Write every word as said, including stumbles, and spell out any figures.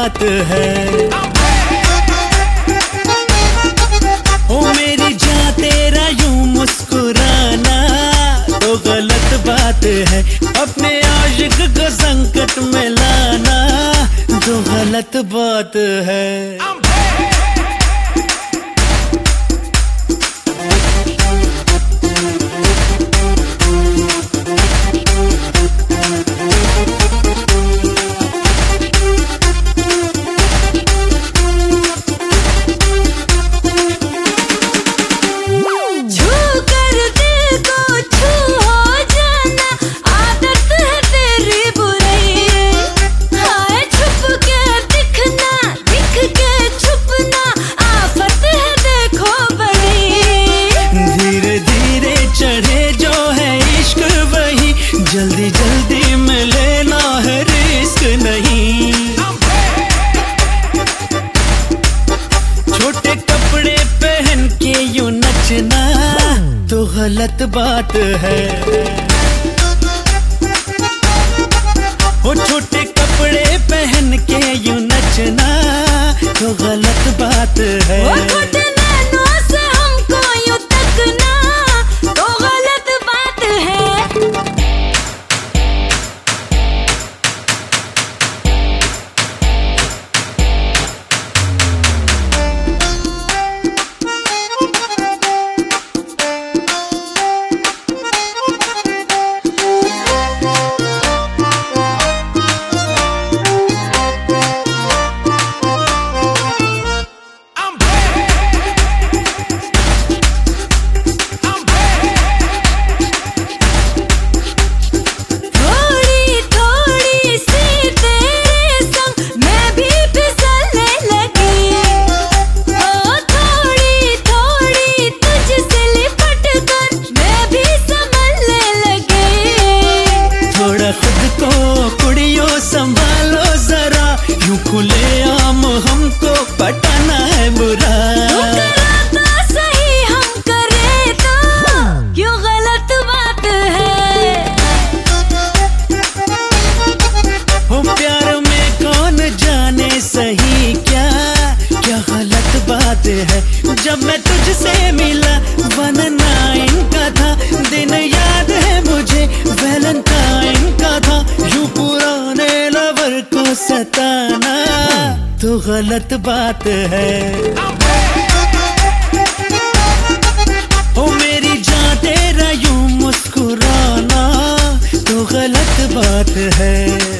बात है। ओ मेरी जान तेरा यूं मुस्कुराना तो गलत बात है, अपने आशिक को संकट में लाना तो गलत बात है। जल्दी जल्दी में लेना है, रिस्क नहीं। छोटे कपड़े पहन के यूं नचना तो गलत बात है। ओ छोटे कपड़े पहन के यूं नचना तो गलत बात है। संभालो जरा, यूं खुले आम हमको पटाना है बुरा। तो सही हम करे तो क्यों गलत बात है। हो प्यार में कौन जाने सही क्या क्या गलत बात है। जब मैं तुझसे मिला वन नाइन का था, दिन याद है मुझे वैलेंटाइन का था। यूं पुराने लवर को सताना तो गलत बात है। ओ मेरी जान तेरा यूं मुस्कुराना तो गलत बात है।